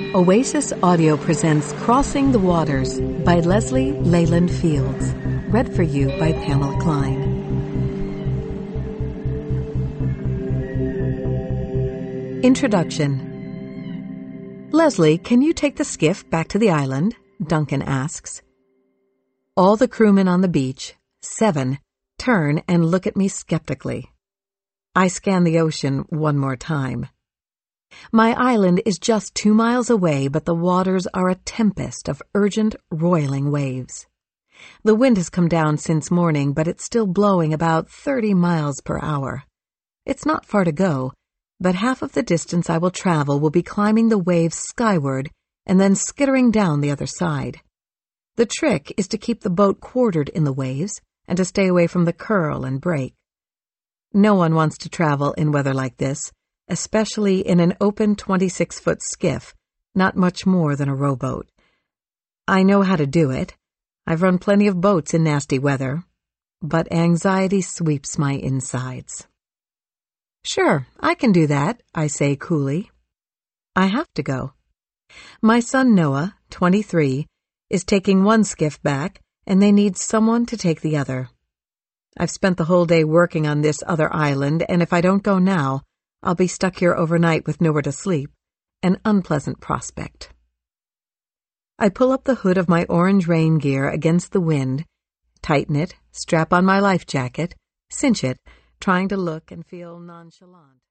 Oasis Audio presents Crossing the Waters by Leslie Leyland Fields. Read for you by Pamela Klein. Introduction. Leslie, can you take the skiff back to the island? Duncan asks. All the crewmen on the beach, 7, turn and look at me skeptically. I scan the ocean one more time. My island is just 2 miles away, but the waters are a tempest of urgent, roiling waves. The wind has come down since morning, but it's still blowing about 30 miles per hour. It's not far to go, but half of the distance I will travel will be climbing the waves skyward and then skittering down the other side. The trick is to keep the boat quartered in the waves and to stay away from the curl and break. No one wants to travel in weather like this, especially in an open 26-foot skiff, not much more than a rowboat. I know how to do it. I've run plenty of boats in nasty weather, but anxiety sweeps my insides. Sure, I can do that, I say coolly. I have to go. My son Noah, 23, is taking one skiff back, and they need someone to take the other. I've spent the whole day working on this other island, and if I don't go now, I'll be stuck here overnight with nowhere to sleep, an unpleasant prospect. I pull up the hood of my orange rain gear against the wind, tighten it, strap on my life jacket, cinch it, trying to look and feel nonchalant.